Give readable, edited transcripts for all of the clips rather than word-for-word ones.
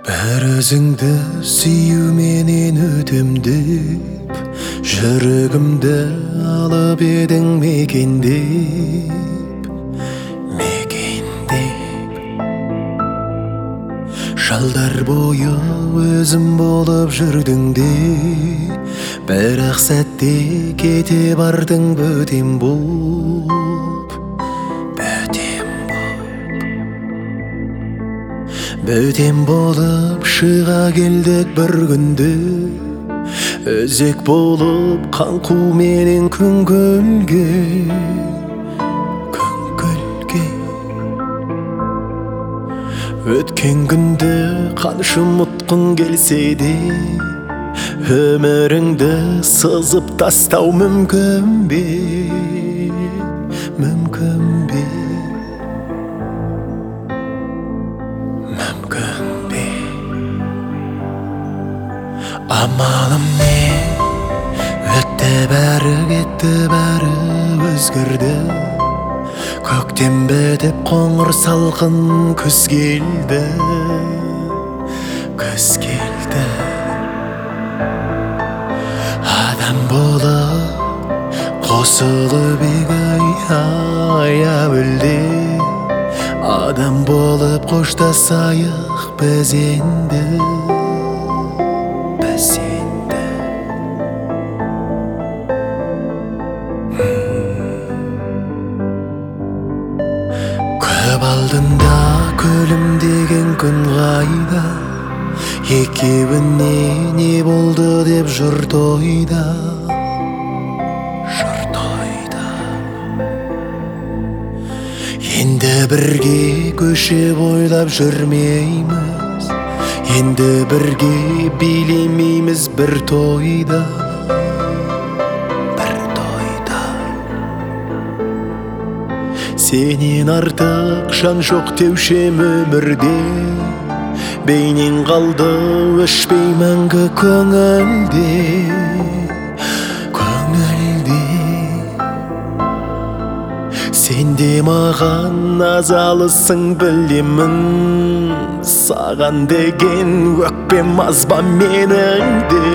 Бәр өзіңді сүю менен өтем деп, жүрегімді алып едің мекендеп. Жалдар бойы өзім болып жүрдің де, бірақ сәтте кете бардың бөтем боп. Бөтем болып шыға келдік бір күнде, өзек болып қаңқу менен күңгөлге. Өткен күнді қанша ұмытқың келсе де, өміріңді сызып тастау мүмкін бе? Мүмкін бе? Мүмкін бе? Амалым не? Өтті бәрі, кетті бәрі, өзгерді. Көктем бітіп қоңыр салқын күз келді. Күз келді. Адам болып қосылып ая білде. Адам болып қоштасайық біз енді. Біз енді. Көп алдында күлімдеген күн қайда, екеуіне не болды деп жұрт ойда. Енді бірге көше бойлап жүрмейміз, енді бірге билемейміз бір тойда. Сенен артық жан жоқ деушем өмірде, бейнен қалды өшпей мәңгі көңілде. Сен де маған назалысың білемін, саған деген өкпем аз ба менің де.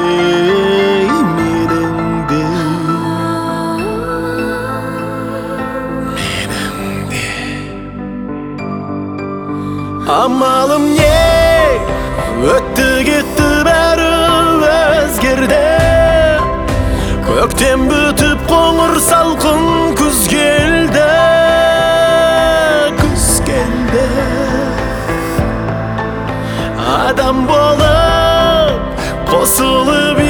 Амалым не? Өтті кетті бәрі өзгерді. Көктем бүтіп қоңыр салқын күз келді. Күз келді. Адам болып қосылып